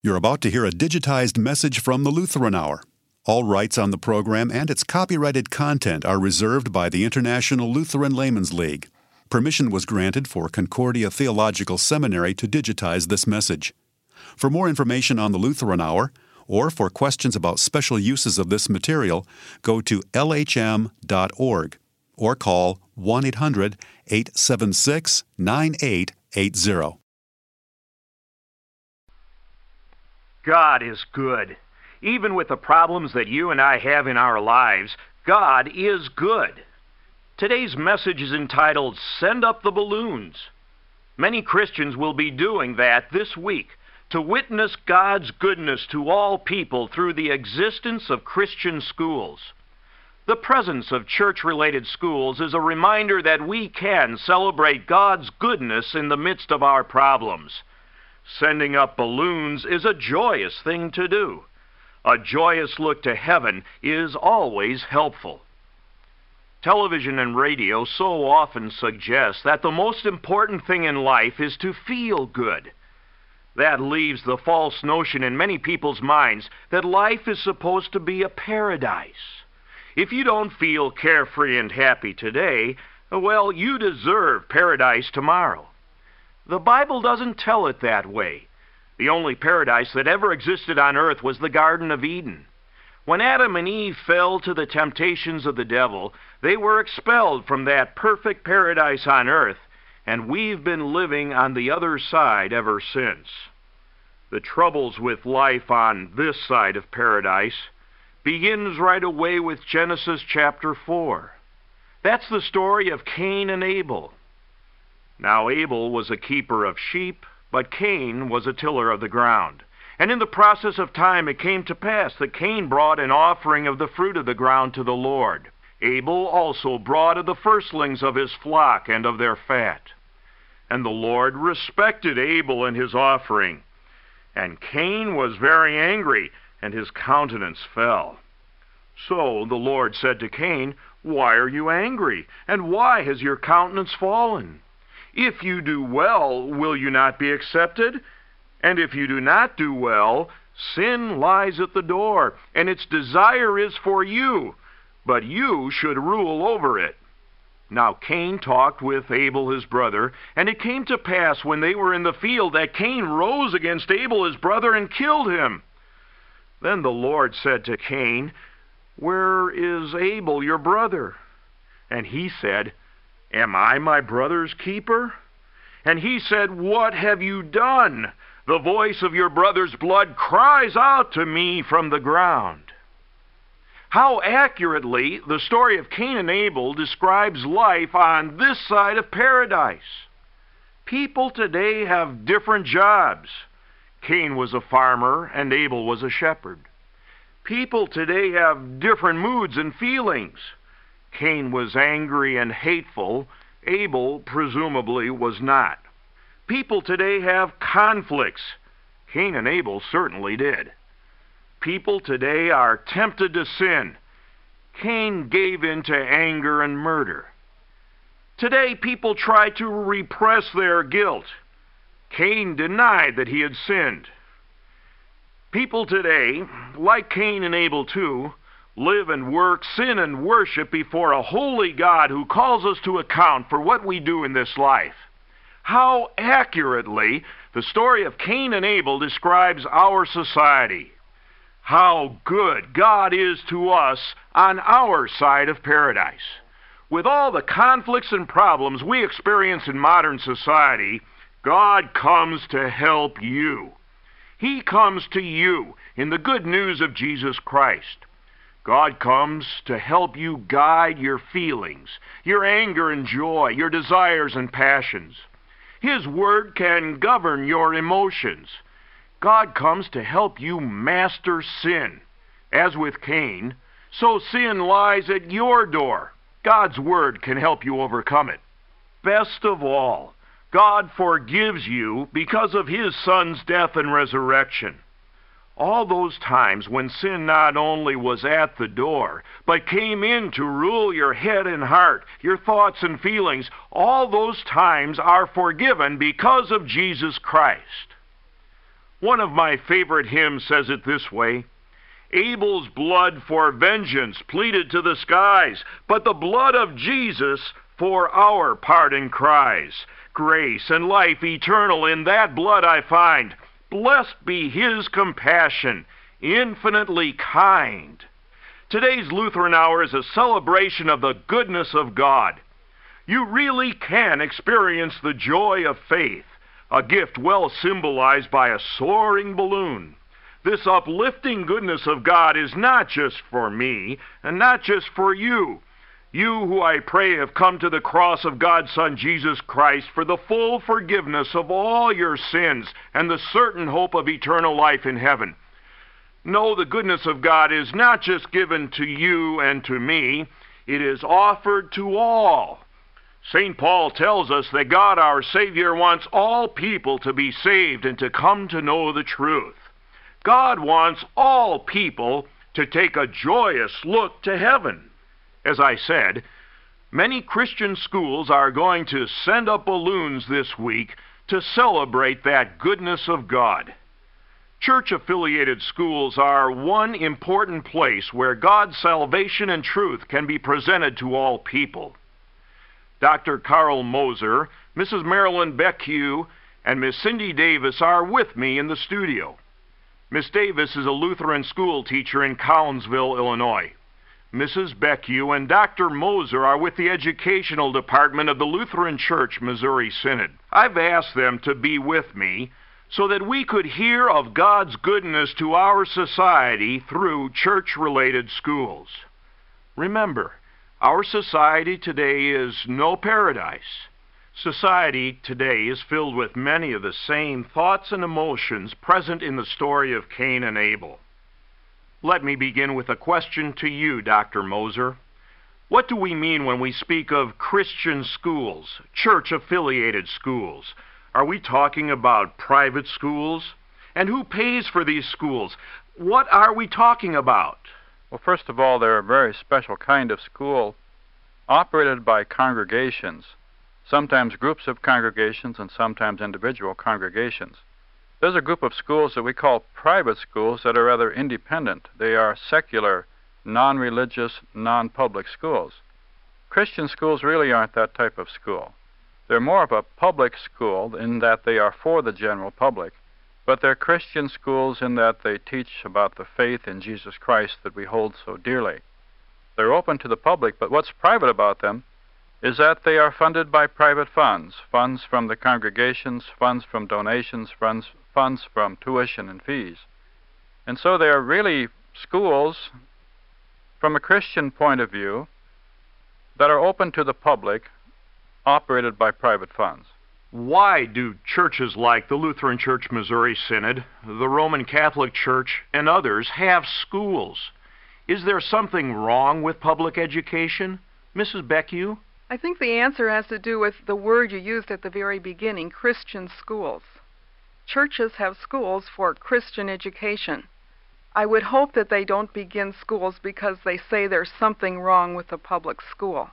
You're about to hear a digitized message from the Lutheran Hour. All rights on the program and its copyrighted content are reserved by the International Lutheran Laymen's League. Permission was granted for Concordia Theological Seminary to digitize this message. For more information on the Lutheran Hour, or for questions about special uses of this material, go to lhm.org or call 1-800-876-9880. God is good. Even with the problems that you and I have in our lives, God is good. Today's message is entitled, Send Up the Balloons. Many Christians will be doing that this week to witness God's goodness to all people through the existence of Christian schools. The presence of church-related schools is a reminder that we can celebrate God's goodness in the midst of our problems. Sending up balloons is a joyous thing to do. A joyous look to heaven is always helpful. Television and radio so often suggest that the most important thing in life is to feel good. That leaves the false notion in many people's minds that life is supposed to be a paradise. If you don't feel carefree and happy today, well, you deserve paradise tomorrow. The Bible doesn't tell it that way. The only paradise that ever existed on earth was the Garden of Eden. When Adam and Eve fell to the temptations of the devil, they were expelled from that perfect paradise on earth, and we've been living on the other side ever since. The troubles with life on this side of paradise begins right away with Genesis chapter 4. That's the story of Cain and Abel. Now Abel was a keeper of sheep, but Cain was a tiller of the ground. And in the process of time it came to pass that Cain brought an offering of the fruit of the ground to the Lord. Abel also brought of the firstlings of his flock and of their fat. And the Lord respected Abel and his offering. And Cain was very angry, and his countenance fell. So the Lord said to Cain, Why are you angry? And why has your countenance fallen? If you do well, will you not be accepted? And if you do not do well, sin lies at the door, and its desire is for you, but you should rule over it. Now Cain talked with Abel his brother, and it came to pass when they were in the field that Cain rose against Abel his brother and killed him. Then the Lord said to Cain, Where is Abel your brother? And he said, Am I my brother's keeper? And he said, What have you done? The voice of your brother's blood cries out to me from the ground. How accurately the story of Cain and Abel describes life on this side of paradise. People today have different jobs. Cain was a farmer and Abel was a shepherd. People today have different moods and feelings. Cain was angry and hateful. Abel, presumably, was not. People today have conflicts. Cain and Abel certainly did. People today are tempted to sin. Cain gave in to anger and murder. Today, people try to repress their guilt. Cain denied that he had sinned. People today, like Cain and Abel too, live and work, sin and worship before a holy God who calls us to account for what we do in this life. How accurately the story of Cain and Abel describes our society. How good God is to us on our side of paradise. With all the conflicts and problems we experience in modern society, God comes to help you. He comes to you in the good news of Jesus Christ. God comes to help you guide your feelings, your anger and joy, your desires and passions. His word can govern your emotions. God comes to help you master sin. As with Cain, so sin lies at your door. God's word can help you overcome it. Best of all, God forgives you because of his Son's death and resurrection. All those times when sin not only was at the door, but came in to rule your head and heart, your thoughts and feelings, all those times are forgiven because of Jesus Christ. One of my favorite hymns says it this way: Abel's blood for vengeance pleaded to the skies, but the blood of Jesus for our pardon cries. Grace and life eternal in that blood I find. Blessed be his compassion, infinitely kind. Today's Lutheran Hour is a celebration of the goodness of God. You really can experience the joy of faith, a gift well symbolized by a soaring balloon. This uplifting goodness of God is not just for me, and not just for you. You who I pray have come to the cross of God's Son Jesus Christ for the full forgiveness of all your sins and the certain hope of eternal life in heaven. No, the goodness of God is not just given to you and to me. It is offered to all. St. Paul tells us that God our Savior wants all people to be saved and to come to know the truth. God wants all people to take a joyous look to heaven. As I said, many Christian schools are going to send up balloons this week to celebrate that goodness of God. Church-affiliated schools are one important place where God's salvation and truth can be presented to all people. Dr. Carl Moser, Mrs. Marilyn Beckhue, and Miss Cindy Davis are with me in the studio. Miss Davis is a Lutheran school teacher in Collinsville, Illinois. Mrs. Beckhue and Dr. Moser are with the Educational Department of the Lutheran Church Missouri Synod. I've asked them to be with me so that we could hear of God's goodness to our society through church-related schools. Remember, our society today is no paradise. Society today is filled with many of the same thoughts and emotions present in the story of Cain and Abel. Let me begin with a question to you, Dr. Moser. What do we mean when we speak of Christian schools, church-affiliated schools? Are we talking about private schools? And who pays for these schools? What are we talking about? Well, first of all, they're a very special kind of school operated by congregations, sometimes groups of congregations and sometimes individual congregations. There's a group of schools that we call private schools that are rather independent. They are secular, non-religious, non-public schools. Christian schools really aren't that type of school. They're more of a public school in that they are for the general public, but they're Christian schools in that they teach about the faith in Jesus Christ that we hold so dearly. They're open to the public, but what's private about them is that they are funded by private funds, funds from the congregations, funds from donations, funds from tuition and fees. And so they are really schools, from a Christian point of view, that are open to the public, operated by private funds. Why do churches like the Lutheran Church Missouri Synod, the Roman Catholic Church, and others have schools? Is there something wrong with public education? Mrs. Beckhue? I think the answer has to do with the word you used at the very beginning, Christian schools. Churches have schools for Christian education. I would hope that they don't begin schools because they say there's something wrong with the public school.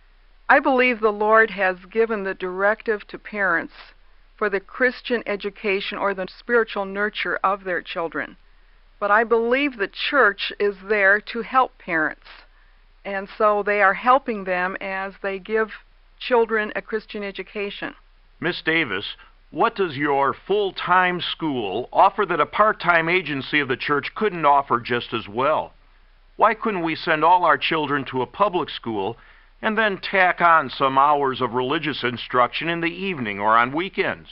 I believe the Lord has given the directive to parents for the Christian education or the spiritual nurture of their children. But I believe the church is there to help parents. And so they are helping them as they give children a Christian education. Miss Davis, what does your full-time school offer that a part-time agency of the church couldn't offer just as well? Why couldn't we send all our children to a public school and then tack on some hours of religious instruction in the evening or on weekends?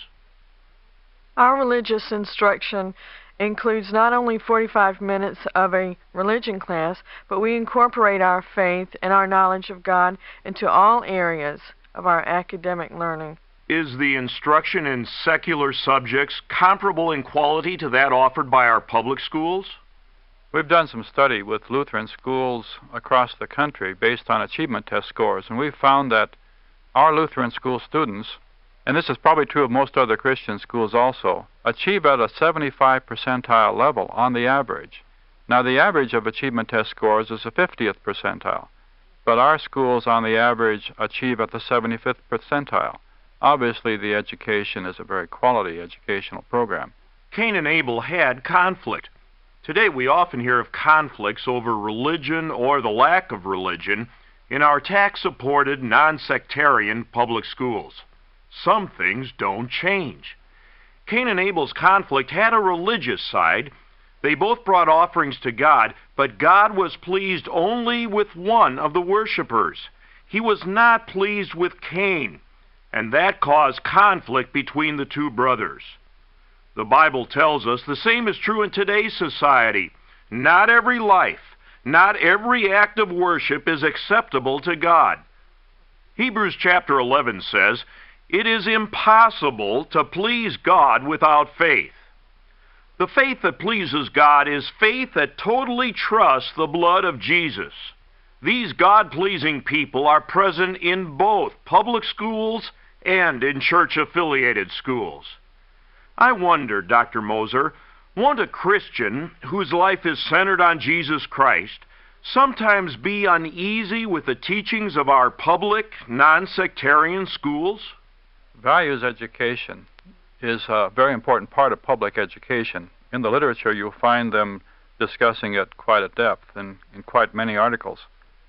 Our religious instruction includes not only 45 minutes of a religion class, but we incorporate our faith and our knowledge of God into all areas of our academic learning. Is the instruction in secular subjects comparable in quality to that offered by our public schools? We've done some study with Lutheran schools across the country based on achievement test scores, and we've found that our Lutheran school students, and this is probably true of most other Christian schools also, achieve at a 75 percentile level on the average. Now, the average of achievement test scores is the 50th percentile, but our schools on the average achieve at the 75th percentile. Obviously, the education is a very quality educational program. Cain and Abel had conflict. Today we often hear of conflicts over religion or the lack of religion in our tax-supported, non-sectarian public schools. Some things don't change. Cain and Abel's conflict had a religious side. They both brought offerings to God, but God was pleased only with one of the worshipers. He was not pleased with Cain, and that caused conflict between the two brothers. The Bible tells us the same is true in today's society. Not every life, not every act of worship is acceptable to God. Hebrews chapter 11 says, "It is impossible to please God without faith." The faith that pleases God is faith that totally trusts the blood of Jesus. These God-pleasing people are present in both public schools and in church-affiliated schools. I wonder, Dr. Moser, won't a Christian whose life is centered on Jesus Christ sometimes be uneasy with the teachings of our public, non-sectarian schools? Values education is a very important part of public education. In the literature, you'll find them discussing it quite at depth and in quite many articles.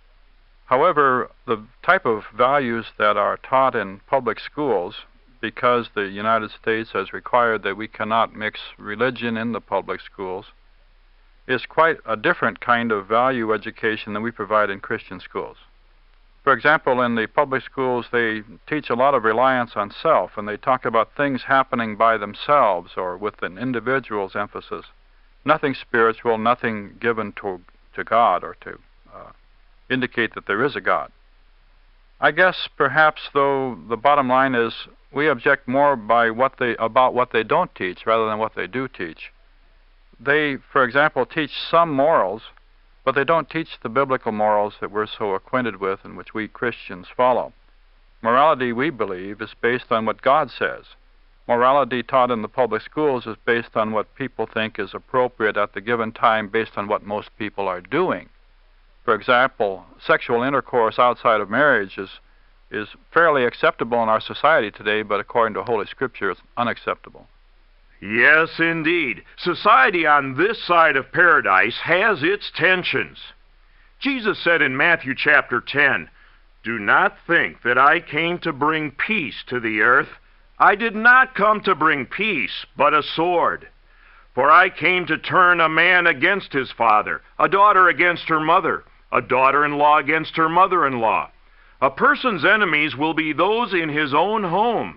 However, the type of values that are taught in public schools, because the United States has required that we cannot mix religion in the public schools, is quite a different kind of value education than we provide in Christian schools. For example, in the public schools, they teach a lot of reliance on self, and they talk about things happening by themselves or with an individual's emphasis. Nothing spiritual, nothing given to God or to indicate that there is a God. I guess perhaps, though, the bottom line is we object more about what they don't teach rather than what they do teach. They, for example, teach some morals, but they don't teach the biblical morals that we're so acquainted with and which we Christians follow. Morality, we believe, is based on what God says. Morality taught in the public schools is based on what people think is appropriate at the given time based on what most people are doing. For example, sexual intercourse outside of marriage is fairly acceptable in our society today, but according to Holy Scripture, it's unacceptable. Yes, indeed. Society on this side of paradise has its tensions. Jesus said in Matthew chapter 10, "Do not think that I came to bring peace to the earth. I did not come to bring peace, but a sword. For I came to turn a man against his father, a daughter against her mother, a daughter-in-law against her mother-in-law. A person's enemies will be those in his own home.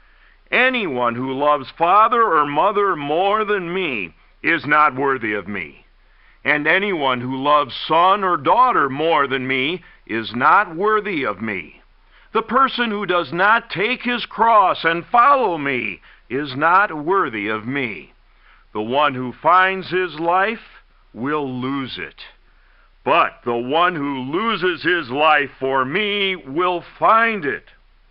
Anyone who loves father or mother more than me is not worthy of me. And anyone who loves son or daughter more than me is not worthy of me. The person who does not take his cross and follow me is not worthy of me. The one who finds his life will lose it. But the one who loses his life for me will find it."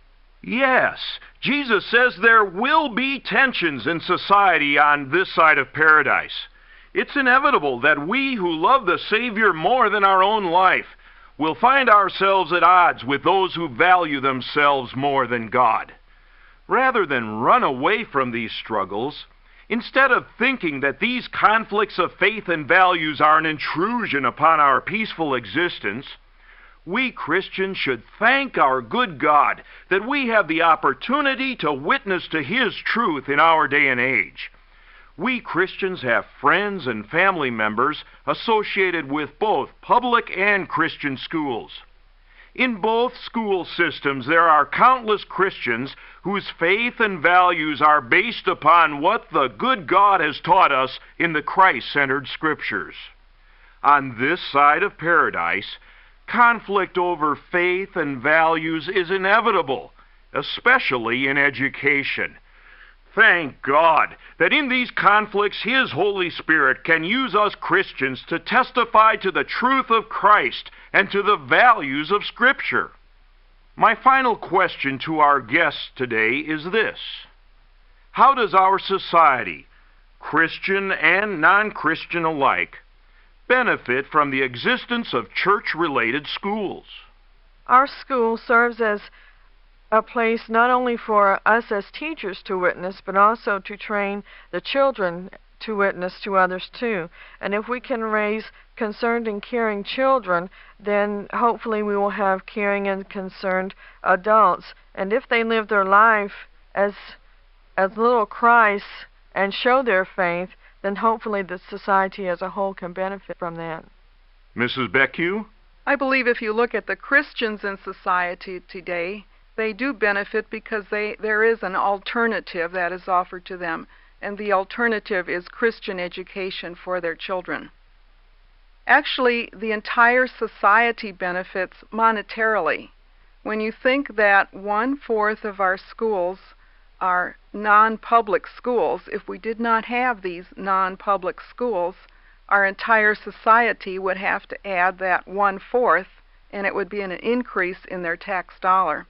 Yes, Jesus says there will be tensions in society on this side of paradise. It's inevitable that we who love the Savior more than our own life will find ourselves at odds with those who value themselves more than God. Rather than run away from these struggles, instead of thinking that these conflicts of faith and values are an intrusion upon our peaceful existence, we Christians should thank our good God that we have the opportunity to witness to His truth in our day and age. We Christians have friends and family members associated with both public and Christian schools. In both school systems, there are countless Christians whose faith and values are based upon what the good God has taught us in the Christ-centered Scriptures. On this side of paradise, conflict over faith and values is inevitable, especially in education. Thank God that in these conflicts His Holy Spirit can use us Christians to testify to the truth of Christ and to the values of Scripture. My final question to our guests today is this: how does our society, Christian and non-Christian alike, benefit from the existence of church-related schools? Our school serves as a place not only for us as teachers to witness, but also to train the children to witness to others too. And if we can raise concerned and caring children, then hopefully we will have caring and concerned adults. And if they live their life as little Christ and show their faith, then hopefully the society as a whole can benefit from that. Mrs. Beckwith? I believe if you look at the Christians in society today, they do benefit because there is an alternative that is offered to them, and the alternative is Christian education for their children. Actually, the entire society benefits monetarily. When you think that 1/4 of our schools are non-public schools, if we did not have these non-public schools, our entire society would have to add that 1/4, and it would be an increase in their tax dollar.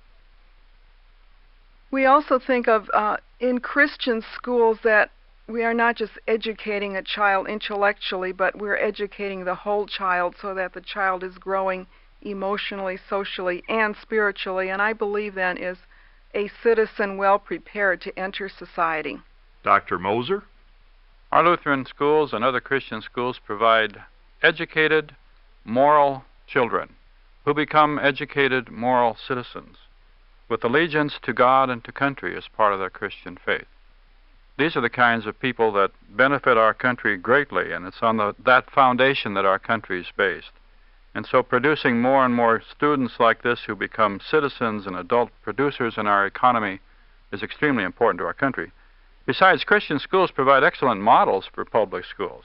We also think of in Christian schools that we are not just educating a child intellectually, but we're educating the whole child so that the child is growing emotionally, socially, and spiritually, and I believe then is a citizen well prepared to enter society. Dr. Moser? Our Lutheran schools and other Christian schools provide educated, moral children who become educated, moral citizens with allegiance to God and to country as part of their Christian faith. These are the kinds of people that benefit our country greatly, and it's on that foundation that our country is based. And so producing more and more students like this who become citizens and adult producers in our economy is extremely important to our country. Besides, Christian schools provide excellent models for public schools.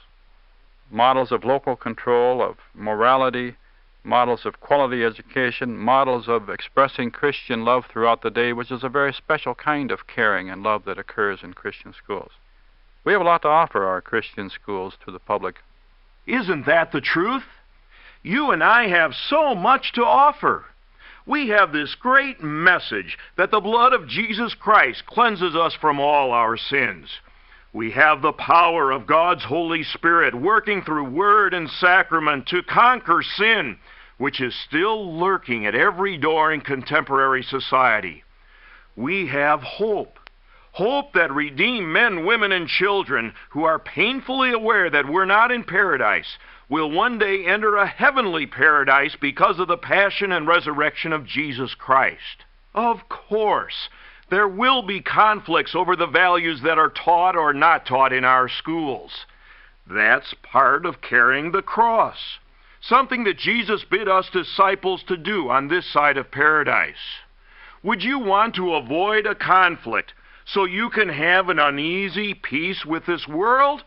Models of local control, of morality, models of quality education, models of expressing Christian love throughout the day, which is a very special kind of caring and love that occurs in Christian schools. We have a lot to offer our Christian schools to the public. Isn't that the truth? You and I have so much to offer. We have this great message that the blood of Jesus Christ cleanses us from all our sins. We have the power of God's Holy Spirit working through word and sacrament to conquer sin, which is still lurking at every door in contemporary society. We have hope. Hope that redeemed men, women, and children who are painfully aware that we're not in paradise will one day enter a heavenly paradise because of the passion and resurrection of Jesus Christ. Of course, there will be conflicts over the values that are taught or not taught in our schools. That's part of carrying the cross, something that Jesus bid us disciples to do on this side of paradise. Would you want to avoid a conflict so you can have an uneasy peace with this world?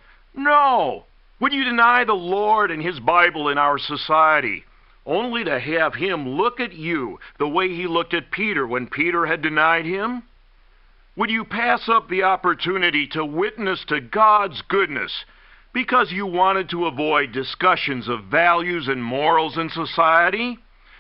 No. Would you deny the Lord and His Bible in our society, only to have Him look at you the way He looked at Peter when Peter had denied Him? Would you pass up the opportunity to witness to God's goodness because you wanted to avoid discussions of values and morals in society?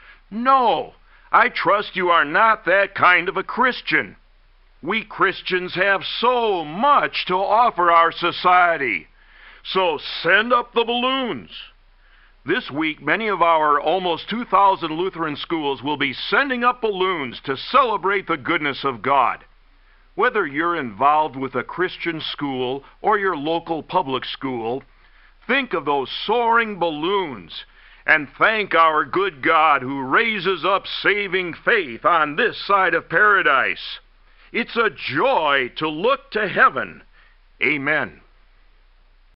No, I trust you are not that kind of a Christian. We Christians have so much to offer our society. So send up the balloons. This week, many of our almost 2,000 Lutheran schools will be sending up balloons to celebrate the goodness of God. Whether you're involved with a Christian school or your local public school, think of those soaring balloons and thank our good God who raises up saving faith on this side of paradise. It's a joy to look to heaven. Amen.